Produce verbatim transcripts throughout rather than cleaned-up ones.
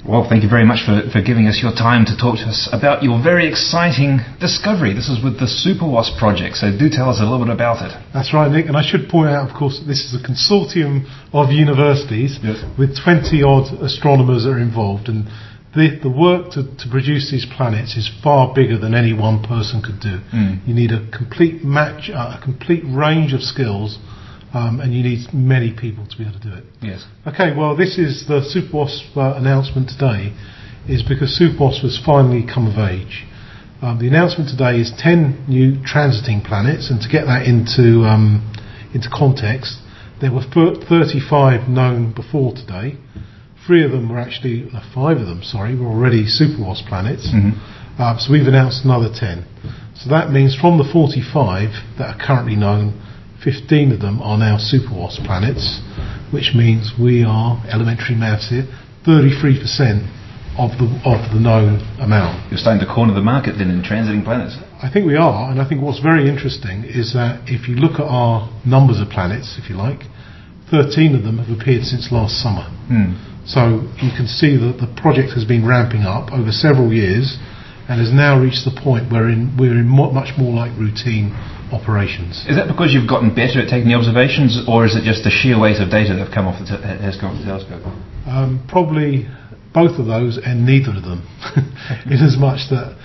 Well, thank you very much for, for giving us your time to talk to us about your very exciting discovery. This is with the SuperWASP project, so do tell us a little bit about it. That's right, Nick, and I should point out, of course, this is a consortium of universities yes. with twenty-odd astronomers that are involved, and the, the work to, to produce these planets is far bigger than any one person could do. Mm. You need a complete match, uh, a complete range of skills, Um, and you need many people to be able to do it. Yes. Okay, well, this is the SuperWASP uh, announcement today, is because SuperWASP has finally come of age. Um, the announcement today is ten new transiting planets, and to get that into um, into context, there were thirty-five known before today. Three of them were actually, uh, five of them, sorry, were already SuperWASP planets. Mm-hmm. Uh, so we've announced another ten. So that means from the forty-five that are currently known, fifteen of them are now SuperWASP planets, which means we are, elementary maths here, thirty-three percent of the of the known amount. You're starting to corner the market then in transiting planets. I think we are, and I think what's very interesting is that if you look at our numbers of planets, if you like, thirteen of them have appeared since last summer. Mm. So you can see that the project has been ramping up over several years and has now reached the point where in, we're in mo- much more like routine operations. Is that because you've gotten better at taking the observations, or is it just the sheer weight of data that have come off the te- has come off the telescope? Um, probably both of those, and neither of them. In as much that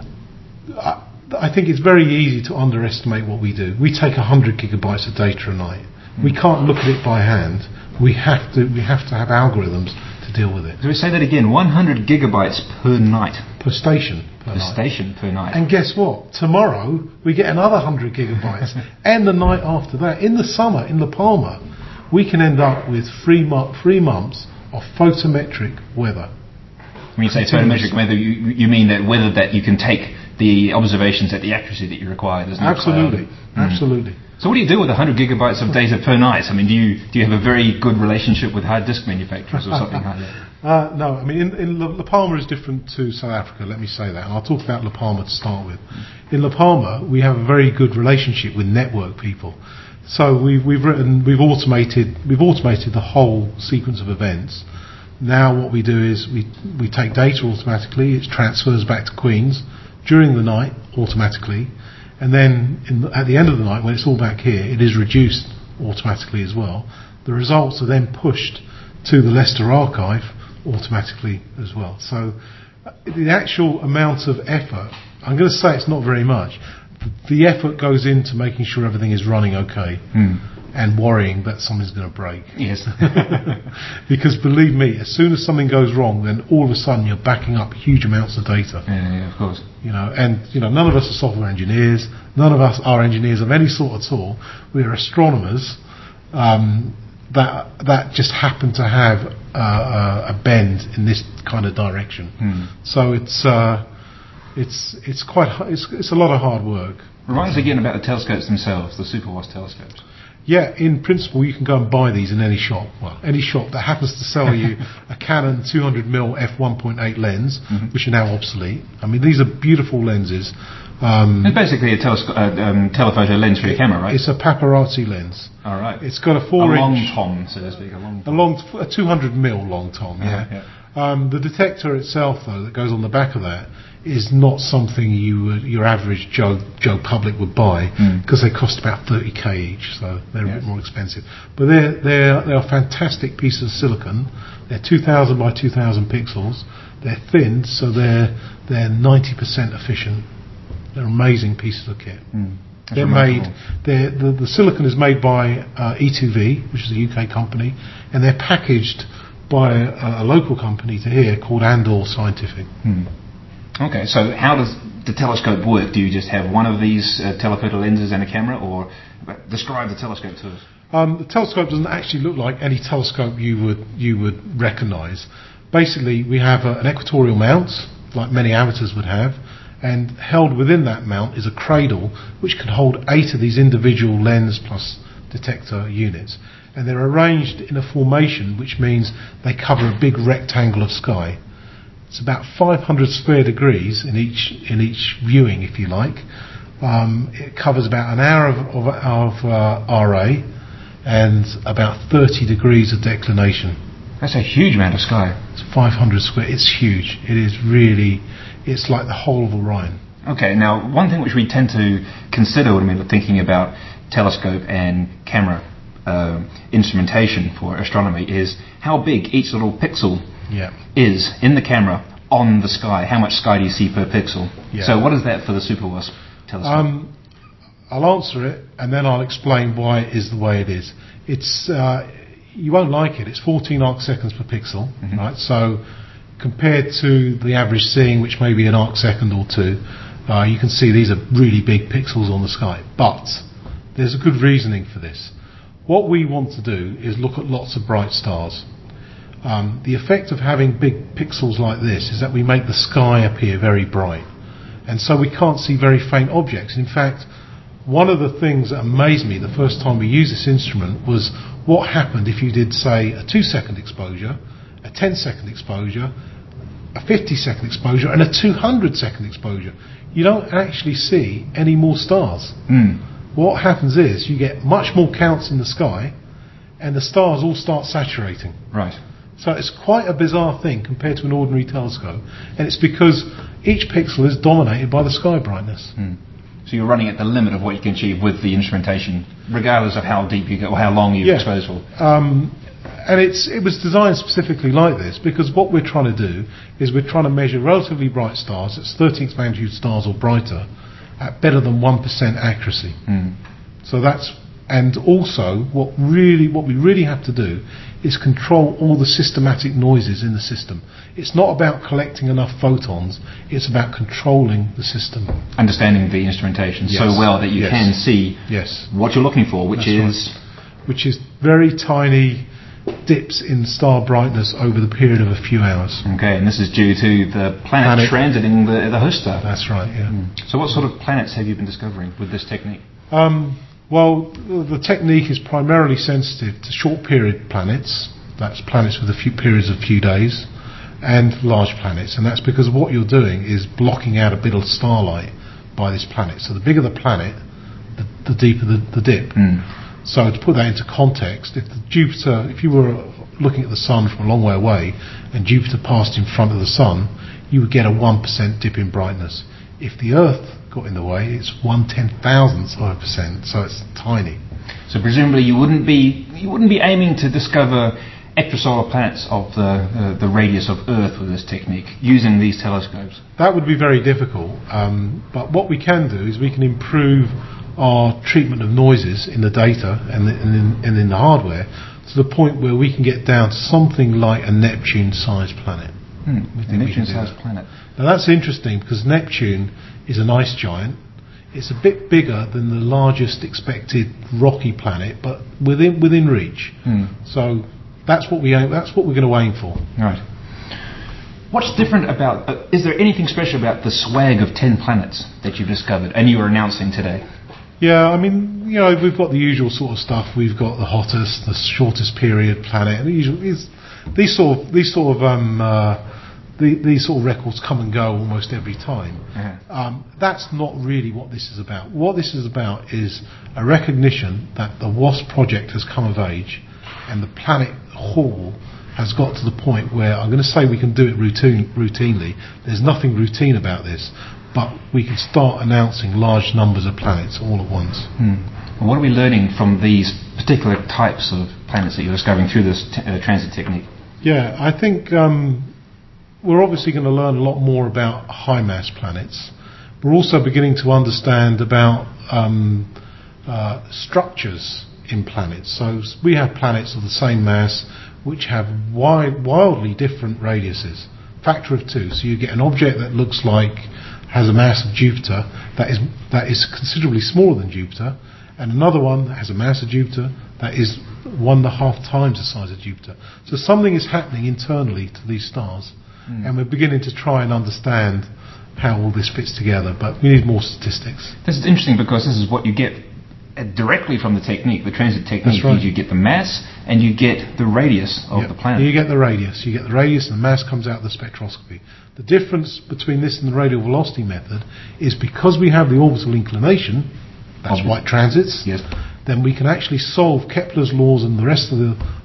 I, I think it's very easy to underestimate what we do. We take one hundred gigabytes of data a night. Mm. We can't look at it by hand. We have to. We have to have algorithms to deal with it. Do we say that again? one hundred gigabytes per night. Per station. Per, per night. station per night. And guess what? Tomorrow we get another one hundred gigabytes, and the night after that. In the summer, in La Palma, we can end up with three, mo- three months of photometric weather. When you say photometric weather, you, you mean that weather that you can take the observations at the accuracy that you require. There's no absolutely, cloud. absolutely. Mm. So what do you do with one hundred gigabytes of data per night? I mean, do you do you have a very good relationship with hard disk manufacturers or something like that? Uh, no, I mean, in, in La, La Palma is different to South Africa, let me say that. And I'll talk about La Palma to start with. In La Palma, we have a very good relationship with network people. So we've, we've written, we've automated, we've automated the whole sequence of events. Now what we do is we, we take data automatically, it transfers back to Queens during the night automatically, and then in the, at the end of the night, when it's all back here, it is reduced automatically as well. The results are then pushed to the Leicester archive automatically as well. So the actual amount of effort, I'm going to say it's not very much. The effort goes into making sure everything is running okay mm. and worrying that something's going to break. Yes. Because believe me, as soon as something goes wrong, then all of a sudden you're backing up huge amounts of data. Yeah, yeah, of course. You know, and you know, none of us are software engineers. None of us are engineers of any sort at all. We are astronomers. Um, that that just happen to have uh, a bend in this kind of direction. Mm. So it's uh, it's it's quite it's it's a lot of hard work. Remind us again about the telescopes themselves, the SuperWASP telescopes. Yeah, in principle, you can go and buy these in any shop. Well, any shop that happens to sell you a Canon two hundred millimeter f one point eight lens, mm-hmm. which are now obsolete. I mean, these are beautiful lenses. Um, it's basically a telesco- uh, um, telephoto lens for your camera, right? It's a paparazzi lens. All right. It's got a four a long inch, tom, so to speak, a long tom. A long, a two hundred millimeter long tom. Yeah. yeah, yeah. Um, the detector itself, though, that goes on the back of that, is not something you would, your average Joe Joe public would buy because mm. they cost about thirty k each, so they're yeah. a bit more expensive. But they're they're they're fantastic pieces of silicon. They're two thousand by two thousand pixels. They're thin, so they're they're ninety percent efficient. They're amazing pieces of kit. Mm. They're made. They're, the the silicon is made by uh, E two V, which is a U K company, and they're packaged by a, a local company to here called Andor Scientific. Mm. Okay, so how does the telescope work? Do you just have one of these uh, telephoto lenses and a camera, or describe the telescope to us? Um, the telescope doesn't actually look like any telescope you would you would recognise. Basically, we have a, an equatorial mount, like many amateurs would have, and held within that mount is a cradle which can hold eight of these individual lens plus detector units. And they're arranged in a formation which means they cover a big rectangle of sky. It's about five hundred square degrees in each in each viewing, if you like. Um, it covers about an hour of, of, of uh, R A and about thirty degrees of declination. That's a huge amount of sky. It's five hundred square. It's huge. It is really. It's like the whole of Orion. Okay. Now, one thing which we tend to consider when we're thinking about telescope and camera uh, instrumentation for astronomy is how big each little pixel yeah. is in the camera on the sky. How much sky do you see per pixel? Yeah. So, what is that for the SuperWASP telescope? Um, I'll answer it, and then I'll explain why it is the way it is. It's uh, you won't like it. It's fourteen arc seconds per pixel, mm-hmm. right? So compared to the average seeing, which may be an arc second or two, uh, you can see these are really big pixels on the sky. But there's a good reasoning for this. What we want to do is look at lots of bright stars. Um, the effect of having big pixels like this is that we make the sky appear very bright, and so we can't see very faint objects. In fact, one of the things that amazed me the first time we used this instrument was what happened if you did, say, a two second exposure, a ten second exposure, a fifty second exposure, and a two hundred second exposure. You don't actually see any more stars. Mm. What happens is you get much more counts in the sky, and the stars all start saturating. Right. So it's quite a bizarre thing compared to an ordinary telescope, and it's because each pixel is dominated by the sky brightness. Mm. So you're running at the limit of what you can achieve with the instrumentation, regardless of how deep you go or how long you've yeah. exposed for. Um, and it's it was designed specifically like this because what we're trying to do is we're trying to measure relatively bright stars, that's thirteenth magnitude stars or brighter, at better than one percent accuracy. Mm. So that's and also what really what we really have to do is control all the systematic noises in the system. It's not about collecting enough photons, it's about controlling the system. Understanding the instrumentation yes. so well that you yes. can see yes. what you're looking for, which That's is... Right. Which is very tiny dips in star brightness over the period of a few hours. Okay, and this is due to the planet, planet. transiting the, the host star. That's right, yeah. Mm. So what sort of planets have you been discovering with this technique? Um, well, the technique is primarily sensitive to short period planets. That's planets with a few periods of few days, and large planets, and that's because what you're doing is blocking out a bit of starlight by this planet. So the bigger the planet, the, the deeper the, the dip. Mm. So to put that into context, if the Jupiter, if you were looking at the sun from a long way away, and Jupiter passed in front of the sun, you would get a one percent dip in brightness. If the Earth got in the way, it's one ten thousandth of a percent, so it's tiny. So presumably you wouldn't be you wouldn't be aiming to discover extrasolar planets of the uh, the radius of Earth with this technique, using these telescopes? That would be very difficult, um, but what we can do is we can improve our treatment of noises in the data and, the, and, in, and in the hardware to the point where we can get down to something like a Neptune-sized planet. Hmm, a Neptune-sized planet. Now that's interesting because Neptune is an ice giant. It's a bit bigger than the largest expected rocky planet, but within within reach. Hmm. So that's what we aim, that's what we're going to aim for. Right. What's different about? Uh, is there anything special about the swag of ten planets that you've discovered and you are announcing today? Yeah, I mean, you know, we've got the usual sort of stuff. We've got the hottest, the shortest period planet, and the usual, these, these sort of these sort of um, uh, the, these sort of records come and go almost every time. Uh-huh. Um, that's not really what this is about. What this is about is a recognition that the WASP project has come of age, and the planet haul has got to the point where I'm going to say we can do it routine, routinely. There's nothing routine about this, but we can start announcing large numbers of planets all at once. Hmm. And what are we learning from these particular types of planets that you're discovering through this t- uh, transit technique? Yeah, I think um, we're obviously going to learn a lot more about high mass planets. We're also beginning to understand about um, uh, structures in planets. So we have planets of the same mass which have wide, wildly different radiuses, factor of two. So you get an object that looks like has a mass of Jupiter that is that is considerably smaller than Jupiter, and another one that has a mass of Jupiter that is one and a half times the size of Jupiter. So something is happening internally to these stars, mm. and we're beginning to try and understand how all this fits together, but we need more statistics. This is interesting because this is what you get directly from the technique, the transit technique. Right. You get the mass and you get the radius of yep. the planet. You get the radius. You get the radius and the mass comes out of the spectroscopy. The difference between this and the radial velocity method is because we have the orbital inclination, that's Obviously. white transits, yes. then we can actually solve Kepler's laws and the rest of the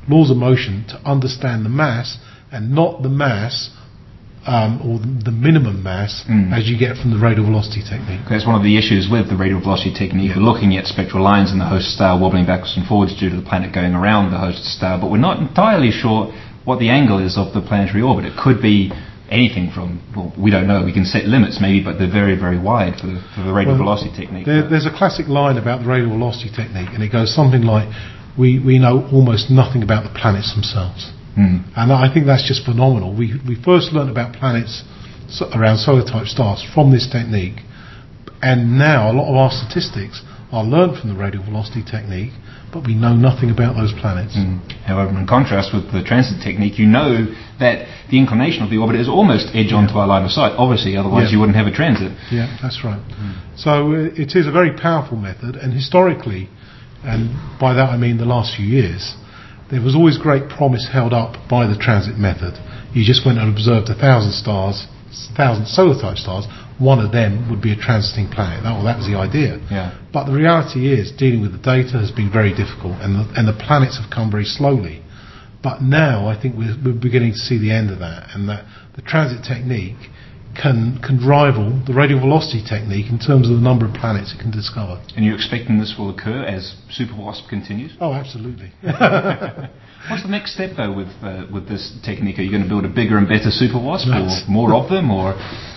laws of motion to understand the mass and not the mass um, or the minimum mass mm. as you get from the radial velocity technique. That's one of the issues with the radial velocity technique. Yeah. We're looking at spectral lines in the host star wobbling backwards and forwards due to the planet going around the host star, but we're not entirely sure what the angle is of the planetary orbit. It could be anything from, well, we don't know, we can set limits maybe, but they're very, very wide for the, for the radial well, velocity technique. There, there's a classic line about the radial velocity technique, and it goes something like, we, we know almost nothing about the planets themselves. Mm. And I think that's just phenomenal. We, we first learned about planets around solar-type stars from this technique, and now a lot of our statistics are learned from the radial velocity technique, but we know nothing about those planets. Mm. However, in contrast with the transit technique, you know that the inclination of the orbit is almost edge yeah. onto our line of sight. Obviously, otherwise yeah. you wouldn't have a transit. Yeah, that's right. Mm. So uh, it is a very powerful method, and historically, and by that I mean the last few years, there was always great promise held up by the transit method. You just went and observed a thousand stars, thousand solar-type stars. One of them would be a transiting planet. That, well, that was the idea. Yeah. But the reality is, dealing with the data has been very difficult, and the, and the planets have come very slowly. But now I think we're, we're beginning to see the end of that, and that the transit technique can can rival the radial velocity technique in terms of the number of planets it can discover. And you're expecting this will occur as SuperWASP continues? Oh, absolutely. What's the next step, though, with uh, with this technique? Are you going to build a bigger and better SuperWASP, or more of them, or...?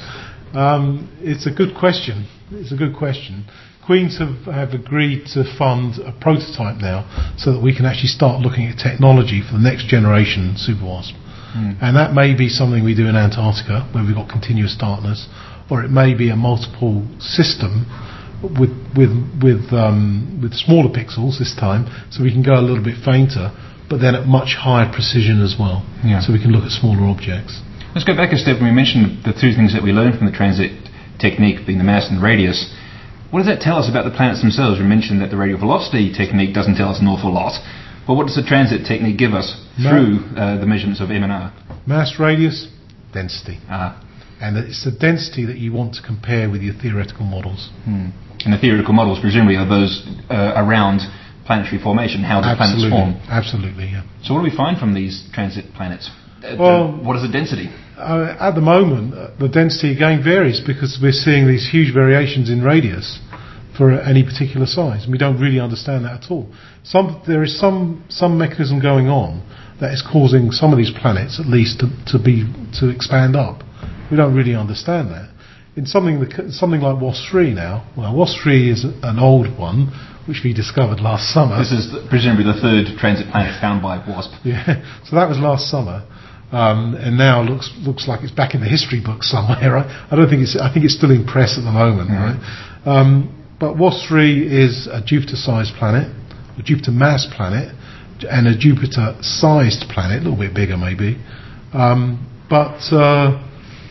Um, it's a good question. It's a good question. Queen's have, have agreed to fund a prototype now so that we can actually start looking at technology for the next generation SuperWASP. Mm. And that may be something we do in Antarctica, where we've got continuous darkness, or it may be a multiple system with with with um, with smaller pixels this time, so we can go a little bit fainter, but then at much higher precision as well, yeah. so we can look at smaller objects. Let's go back a step. We mentioned the two things that we learned from the transit technique, being the mass and the radius. What does that tell us about the planets themselves? We mentioned that the radial velocity technique doesn't tell us an awful lot. But what does the transit technique give us Ma- through uh, the measurements of M and R? Mass, radius, density. Ah. And it's the density that you want to compare with your theoretical models. Hmm. And the theoretical models presumably are those uh, around planetary formation, how the planets form. Absolutely, yeah. So what do we find from these transit planets? Uh, well, what is the density? Uh, at the moment, uh, the density again varies because we're seeing these huge variations in radius for any particular size. And we don't really understand that at all. Some, there is some some mechanism going on that is causing some of these planets, at least, to, to be to expand up. We don't really understand that. In something that, something like WASP three now, well, WASP three is an old one, which we discovered last summer. This is the, presumably the third transit planet found by WASP. Yeah, so that was last summer. Um, and now looks looks like it's back in the history book somewhere. Right? I don't think it's. I think it's still in press at the moment. Mm-hmm. Right? Um, but WASP three is a Jupiter-sized planet, a Jupiter-mass planet, and a Jupiter-sized planet, a little bit bigger maybe. Um, but uh,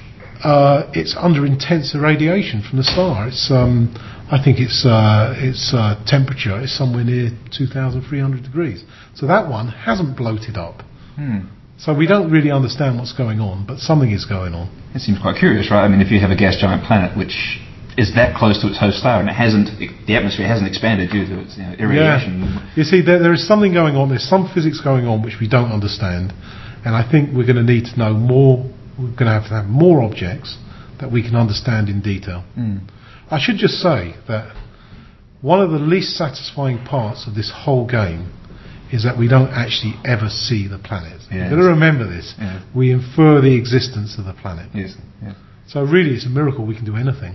uh, it's under intense irradiation from the star. It's. Um, I think its uh, its uh, temperature is somewhere near two thousand three hundred degrees. So that one hasn't bloated up. Hmm. So we don't really understand what's going on, but something is going on. It seems quite curious, right? I mean, if you have a gas giant planet which is that close to its host star and it hasn't, the atmosphere hasn't expanded due to its you know, irradiation. Yeah. You see, there, there is something going on. There's some physics going on which we don't understand, and I think we're going to need to know more. We're going to have to have more objects that we can understand in detail. Mm. I should just say that one of the least satisfying parts of this whole game is that we don't actually ever see the planet. Yes. You've got to remember this. Yes. We infer the existence of the planet. Yes. Yes. So really, it's a miracle we can do anything.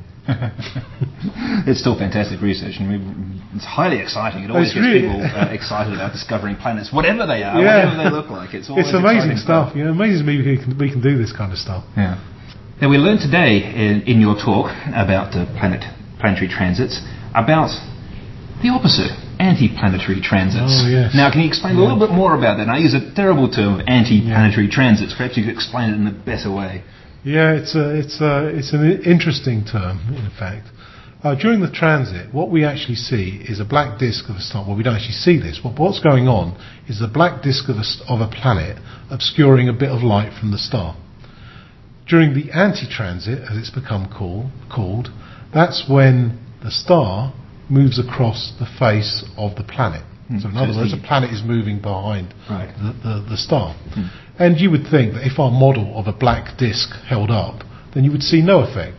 It's still fantastic research, and we, it's highly exciting. It always it's gets really people uh, excited about discovering planets, whatever they are, yeah. whatever they look like. It's always it's amazing stuff. stuff. You know, it amazes me we can, we can do this kind of stuff. Yeah. Now we learned today in, in your talk about uh, planet planetary transits about the opposite, anti-planetary transits. Oh, yes. Now, can you explain yeah. a little bit more about that? And I use a terrible term, anti-planetary yeah. transits. Perhaps you could explain it in a better way. Yeah, it's a, it's a, it's an interesting term, in fact. Uh, during the transit, what we actually see is a black disk of a star. Well, we don't actually see this. What, what's going on is a black disk of a, of a planet obscuring a bit of light from the star. During the anti-transit, as it's become call, called, that's when the star moves across the face of the planet. Mm. So in So other it's words, the- the planet is moving behind Right. the, the, the star. Mm. And you would think that if our model of a black disk held up, then you would see no effect.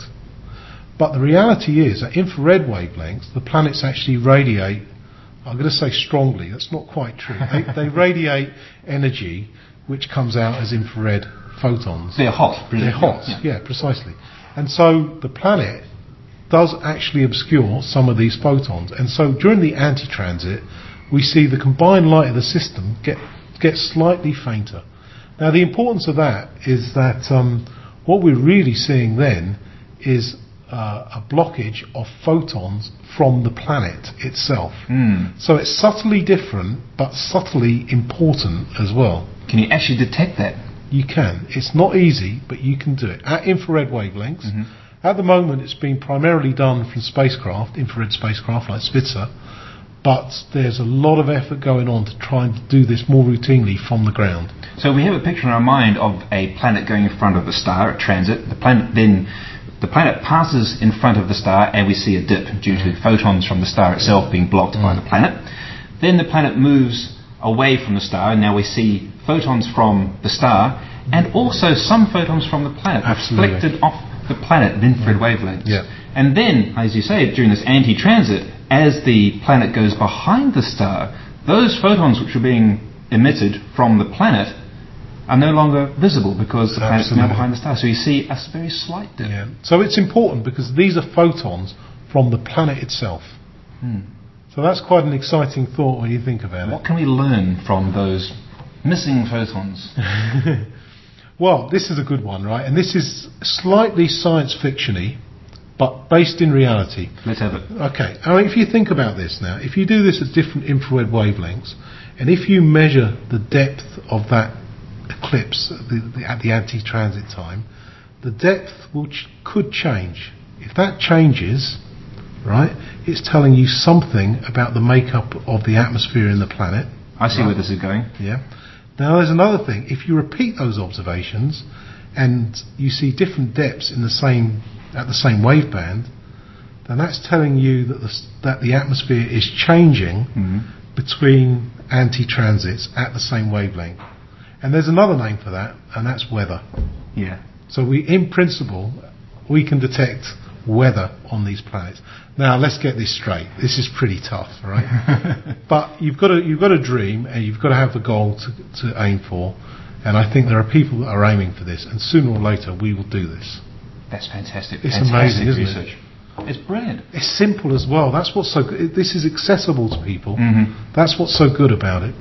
But the reality is, at infrared wavelengths, the planets actually radiate, I'm going to say strongly, that's not quite true. They, they radiate energy which comes out as infrared photons. They're hot. They're hot, Yeah. yeah, precisely. And so the planet does actually obscure some of these photons. And so during the anti-transit, we see the combined light of the system get, get slightly fainter. Now the importance of that is that um, what we're really seeing then is uh, a blockage of photons from the planet itself. Mm. So it's subtly different, but subtly important as well. Can you actually detect that? You can. It's not easy, but you can do it. At infrared wavelengths, Mm-hmm. at the moment it's been primarily done from spacecraft, infrared spacecraft like Spitzer, but there's a lot of effort going on to try and do this more routinely from the ground. So we have a picture in our mind of a planet going in front of the star at transit. The planet then, the planet passes in front of the star, and we see a dip due to photons from the star itself being blocked mm. by the planet. Then the planet moves away from the star, and now we see photons from the star, and also some photons from the planet Absolutely. reflected off the planet at infrared wavelengths. Yeah. And then, as you say, during this anti-transit, as the planet goes behind the star, those photons which are being emitted from the planet are no longer visible because the planet's now behind the star. So you see a very slight dip. Yeah. So it's important because these are photons from the planet itself. Hmm. So that's quite an exciting thought when you think about What can we learn from those missing photons? it. Well, this is a good one, right? And this is slightly science fiction-y, but based in reality. Let's have it. Okay, I mean, if you think about this now, if you do this at different infrared wavelengths, and if you measure the depth of that eclipse at the, the, at the anti-transit time, the depth will ch- could change. If that changes, right, it's telling you something about the makeup of the atmosphere in the planet. I see right? where this is going. Yeah. Now there's another thing. If you repeat those observations and you see different depths in the same at the same waveband, then that's telling you that the, that the atmosphere is changing Mm-hmm. between anti-transits at the same wavelength. And there's another name for that, and that's weather. Yeah. So we, in principle, we can detect weather on these planets. Now let's get this straight. This is pretty tough, right? But you've got to you've got to dream, and you've got to have the goal to, to aim for. And I think there are people that are aiming for this, and sooner or later we will do this. That's fantastic. It's fantastic amazing, isn't research. it? It's brilliant. It's simple as well. That's what's so good. This is accessible to people. Mm-hmm. That's what's so good about it.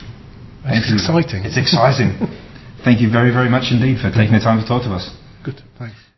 Thank It's you. exciting. It's exciting. Thank you very, very much indeed for taking the time to talk to us. Good. Thanks.